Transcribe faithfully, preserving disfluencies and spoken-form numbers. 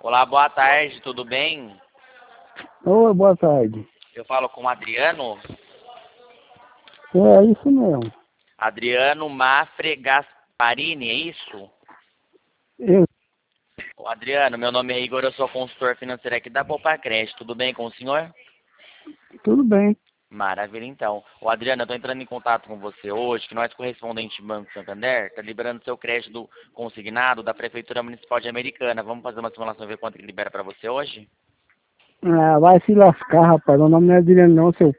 Olá, boa tarde, tudo bem? Oi, boa tarde. Eu falo com o Adriano. É isso mesmo. Adriano Mafre Gasparini, é isso? Eu, Ô, Adriano, meu nome é Igor, eu sou consultor financeiro aqui da Poupa Crédito. Tudo bem com o senhor? tudo bem. Maravilha, então. Ô, Adriano, eu estou entrando em contato com você hoje, que nós, correspondente Banco Santander, está liberando seu crédito consignado da Prefeitura Municipal de Americana. Vamos fazer uma simulação e ver quanto que libera para você hoje? Ah, vai se lascar, rapaz. O nome não é Adriano não, seu